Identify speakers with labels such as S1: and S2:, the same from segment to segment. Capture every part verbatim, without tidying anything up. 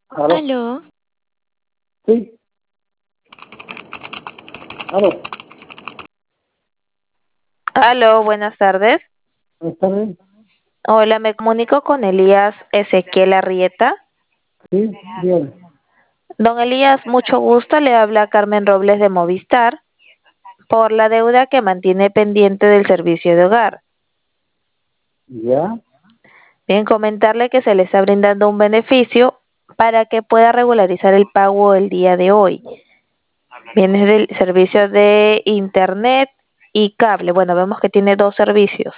S1: Aló,
S2: Aló,
S1: sí, aló,
S2: aló, buenas tardes.
S1: ¿está bien?
S2: Hola, me comunico con Elías Ezequiel Arrieta.
S1: Sí, dígame.
S2: Don Elías, mucho gusto, le habla Carmen Robles de Movistar por la deuda que mantiene pendiente del servicio de hogar.
S1: Ya,
S2: Bien, comentarle que se le está brindando un beneficio para que pueda regularizar el pago el día de hoy. Viene del servicio de internet y cable. Bueno, vemos que tiene dos servicios.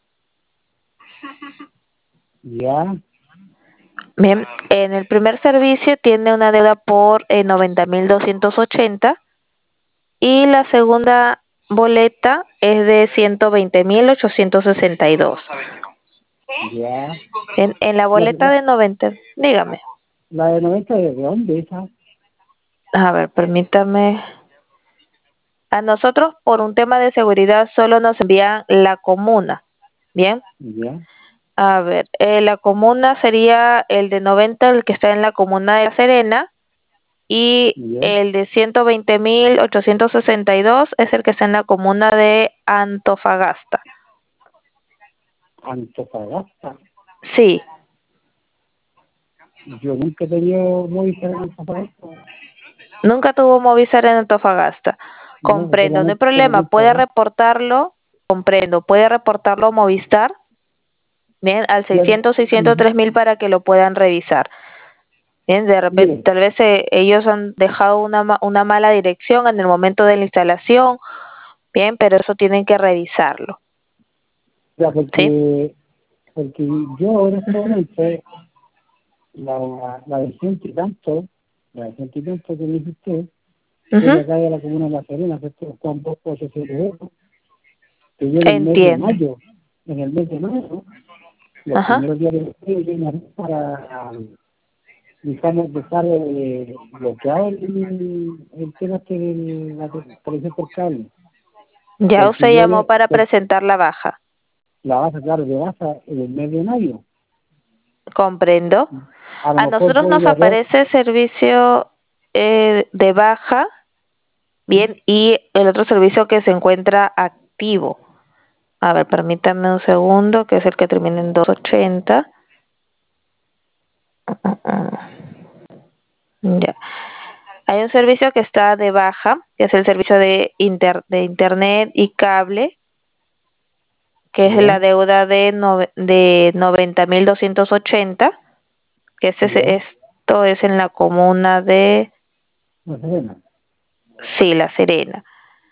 S1: ya,
S2: Bien, en el primer servicio tiene una deuda por eh, noventa mil doscientos ochenta y la segunda boleta es de ciento veinte mil ochocientos sesenta y dos.
S1: ya.
S2: En, en la
S1: La,
S2: boleta
S1: la,
S2: de noventa, dígame.
S1: la de noventa, ¿de dónde esa?
S2: A ver, permítame. A nosotros, por un tema de seguridad, solo nos envían la comuna. Bien.
S1: Ya,
S2: A ver, eh, la comuna sería el de noventa, el que está en la comuna de La Serena, y
S1: ya.
S2: el de ciento veinte mil ochocientos sesenta y dos es el que está en la comuna de Antofagasta.
S1: Antofagasta.
S2: Sí,
S1: Yo nunca he tenido Movistar en Antofagasta.
S2: nunca tuvo Movistar en Antofagasta.
S1: No,
S2: Comprendo, no hay
S1: solamente,
S2: problema,
S1: solamente
S2: puede
S1: acá.
S2: reportarlo, comprendo, puede reportarlo a Movistar, bien, al
S1: Ya,
S2: seiscientos seiscientos
S1: ujú.
S2: tres mil para que lo puedan revisar. Bien, de repente,
S1: Mire,
S2: tal vez eh, ellos han dejado una, ma- una mala dirección en el momento de la instalación, bien, pero eso tienen que revisarlo,
S1: ya,
S2: ¿sí?
S1: porque, porque yo en este
S2: Ujú.
S1: momento, la, la de ciento y tanto, la de ciento y tanto que me dice usted, es de
S2: Ujú.
S1: acá de la comuna de La Serena, que están dos cosas que yo en el mes de
S2: Entiendo.
S1: mayo, en el mes de mayo, los
S2: Ajá.
S1: primeros días de mayo, yo llamé para, digamos, dejar eh, bloqueado el, el tema este de la televisión por cable,
S2: Ya
S1: porque
S2: usted
S1: yo
S2: llamó
S1: le,
S2: para
S1: por-
S2: presentar la baja.
S1: la baja, claro, de baja en el mes de mayo.
S2: Comprendo.
S1: A lo
S2: A
S1: mejor
S2: nosotros
S1: fue
S2: nos
S1: un error,
S2: aparece servicio eh, de baja,
S1: ¿sí?
S2: bien, y el otro servicio que se encuentra activo. A ver, permítame un segundo, que es el que termina en doscientos ochenta. Ya. Hay un servicio que está de baja, que es el servicio de, inter, de internet y cable, que es la
S1: Ya,
S2: deuda de, nove, de noventa mil doscientos ochenta, que ese,
S1: ya,
S2: esto es en la comuna de,
S1: La Serena,
S2: sí, La Serena.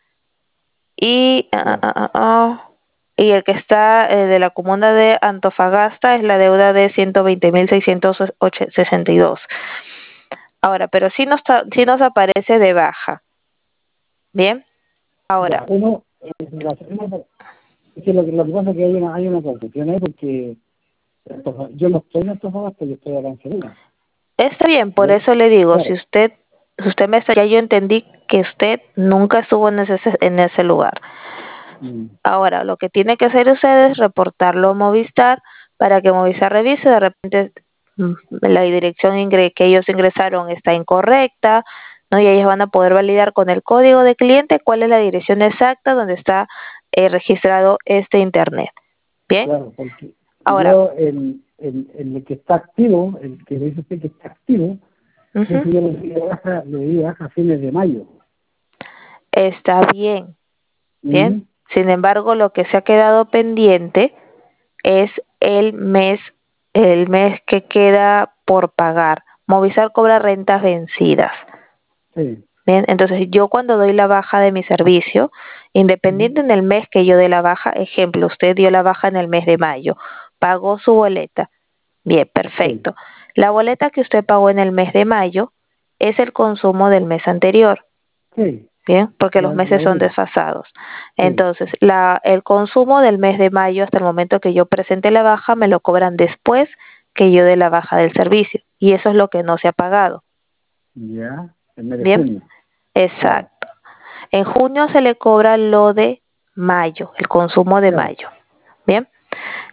S2: Y, ah,
S1: ya,
S2: ah, ah, ah, y el que está eh, de la comuna de Antofagasta es la deuda de ciento veinte mil seiscientos sesenta y dos. Ahora, pero sí nos, sí nos aparece de baja. Bien,
S1: ya.
S2: ahora,
S1: Uno, eh, La Serena, es que lo, que lo que pasa es que hay una, hay una confusión ahí, porque Antofa- yo no estoy en Antofagasta, yo estoy acá en Serena.
S2: está bien, por
S1: Yo,
S2: eso le digo, si
S1: claro,
S2: usted, si usted me está, ya yo entendí que usted nunca estuvo en ese, en ese lugar.
S1: mm,
S2: Ahora, lo que tiene que hacer usted es reportarlo a Movistar para que Movistar revise. De repente mm, la dirección ingre- que ellos ingresaron está incorrecta, ¿no? Y ellos van a poder validar con el código de cliente cuál es la dirección exacta donde está eh, registrado este internet. Bien,
S1: claro, porque
S2: ahora,
S1: yo, el, el, el que está activo, el que dice usted que está activo,
S2: ujú,
S1: ese yo lo di de baja, lo di de baja a fines de mayo.
S2: está bien, bien.
S1: Mm,
S2: Sin embargo, lo que se ha quedado pendiente es el mes, el mes que queda por pagar. Movistar cobra rentas vencidas.
S1: sí,
S2: Bien, entonces yo cuando doy la baja de mi servicio,
S1: mm,
S2: independiente en el mes que yo dé la baja, ejemplo, usted dio la baja en el mes de mayo, pagó su boleta. Bien,
S1: sí,
S2: perfecto. La boleta que usted pagó en el mes de mayo es el consumo del mes anterior.
S1: sí,
S2: Bien, porque los
S1: la, la
S2: meses son
S1: boleta,
S2: desfasados.
S1: sí,
S2: Entonces, la, el consumo del mes de mayo hasta el momento que yo presente la baja me lo cobran después que yo dé la baja del servicio. Y eso es lo que no se ha pagado.
S1: ya, el mes de
S2: Bien,
S1: junio, claro,
S2: exacto. En junio se le cobra lo de mayo, el consumo de
S1: claro,
S2: mayo. Bien,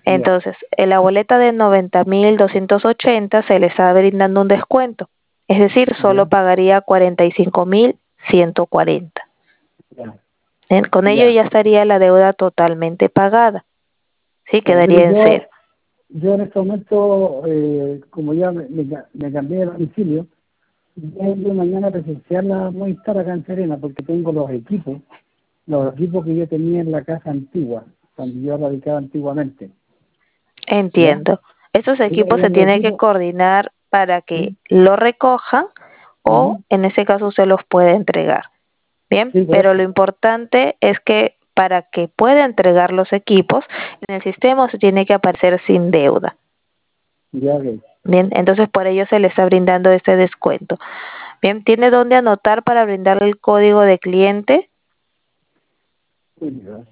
S2: Entonces, en la boleta de noventa mil doscientos ochenta se le está brindando un descuento, es decir, solo
S1: ya,
S2: pagaría cuarenta y cinco mil ciento cuarenta.
S1: ya,
S2: Bien, con ello
S1: ya.
S2: ya estaría la deuda totalmente pagada, sí,
S1: Ya,
S2: quedaría
S1: mire,
S2: en
S1: yo,
S2: cero.
S1: yo en este momento, eh, como ya me, me, ca- me cambié de domicilio, voy mañana a presenciar la Movistar acá en Serena, porque tengo los equipos, los equipos que yo tenía en la casa antigua, cuando yo radicaba antiguamente, ¿ya?
S2: Entiendo. Esos
S1: Tengo
S2: equipos
S1: yo
S2: se
S1: los
S2: tienen que
S1: equipos,
S2: coordinar para que
S1: ¿sí?
S2: lo recojan o
S1: Ujú.
S2: en ese caso usted los puede entregar. Bien,
S1: Sí, por
S2: pero lo
S1: eso,
S2: importante es que para que pueda entregar los equipos, en el sistema se tiene que aparecer sin deuda.
S1: ya que,
S2: Bien, entonces por ello se le está brindando este descuento. Bien, ¿tiene dónde anotar para brindarle el código de cliente?
S1: sí, ya.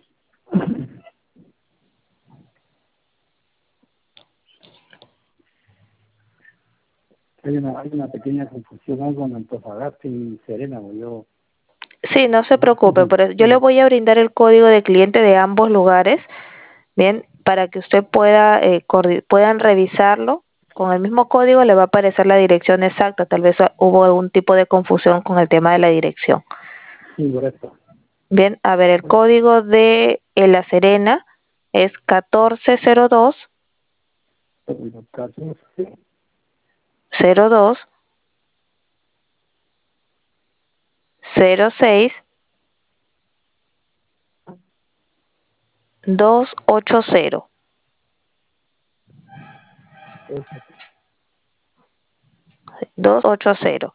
S1: Hay una, hay una pequeña confusión algo en Antofagasta y Serena, pues yo,
S2: Sí, no se preocupe, pero yo le voy a brindar el código de cliente de ambos lugares, bien, para que usted pueda eh, puedan revisarlo. Con el mismo código le va a aparecer la dirección exacta. Tal vez hubo algún tipo de confusión con el tema de la dirección.
S1: sí, por eso.
S2: Bien, a ver, el código de eh, La Serena es catorce cero dos cero dos cero seis dos ocho cero. dos ocho cero.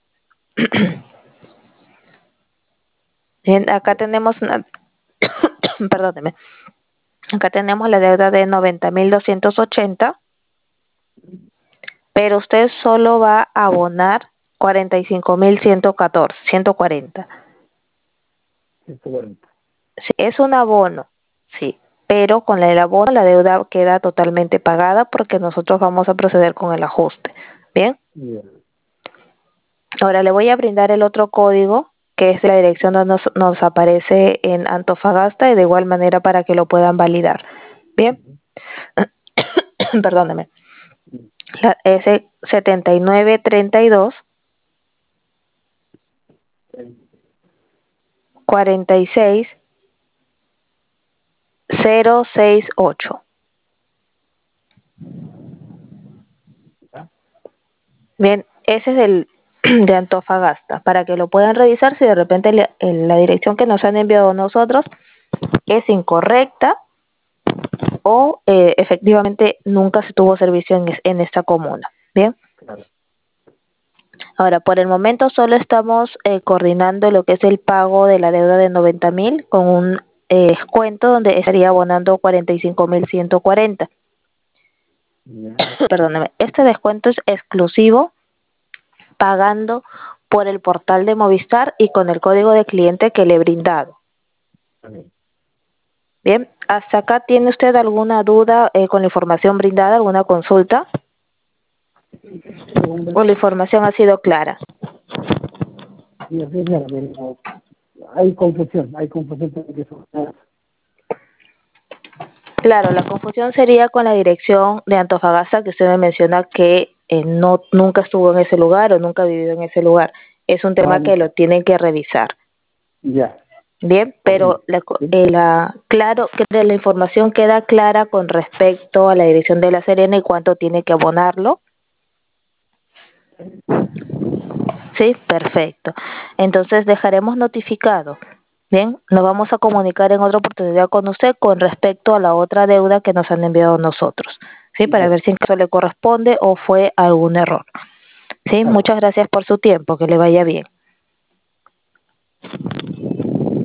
S2: Bien, acá tenemos una, perdóneme, acá tenemos la deuda de noventa mil doscientos ochenta, pero usted solo va a abonar cuarenta y cinco mil ciento catorce, ciento cuarenta.
S1: ciento cuarenta.
S2: Sí, es un abono, sí, pero con el abono la deuda queda totalmente pagada porque nosotros vamos a proceder con el ajuste. Bien,
S1: Bien.
S2: ahora le voy a brindar el otro código, que es la dirección donde nos, nos aparece en Antofagasta y de igual manera para que lo puedan validar. Bien, perdóneme. La S setenta y nueve treinta y dos cuarenta y seis cero sesenta y ocho. Bien, ese es el de Antofagasta, para que lo puedan revisar si de repente le- el- la dirección que nos han enviado a nosotros es incorrecta o eh, efectivamente nunca se tuvo servicio en, es- en esta comuna. Bien,
S1: Claro.
S2: ahora por el momento solo estamos eh, coordinando lo que es el pago de la deuda de noventa mil con un eh, descuento donde estaría abonando cuarenta y cinco mil ciento cuarenta.
S1: Ya.
S2: Perdóneme, este descuento es exclusivo pagando por el portal de Movistar y con el código de cliente que le he brindado.
S1: Okay.
S2: Bien, ¿hasta acá tiene usted alguna duda eh, con la información brindada, alguna consulta?
S1: Segunda,
S2: ¿O la información ha sido clara?
S1: y así es, claro, pero hay confusión, hay confusión porque eso.
S2: Claro, la confusión sería con la dirección de Antofagasta, que usted me menciona que eh, no nunca estuvo en ese lugar o nunca vivió en ese lugar. Es un
S1: Ah,
S2: tema que
S1: no.
S2: lo tienen que revisar.
S1: Ya,
S2: Bien,
S1: ok.
S2: pero la, co-
S1: Sí,
S2: eh, la, claro que la información queda clara con respecto a la dirección de La Serena y cuánto tiene que abonarlo. Sí, perfecto. Entonces dejaremos notificado. Bien, nos vamos a comunicar en otra oportunidad con usted con respecto a la otra deuda que nos han enviado nosotros. Sí, para
S1: ya,
S2: ver si en caso le corresponde o fue algún error. Sí,
S1: claro.
S2: muchas gracias por su tiempo, que le vaya bien.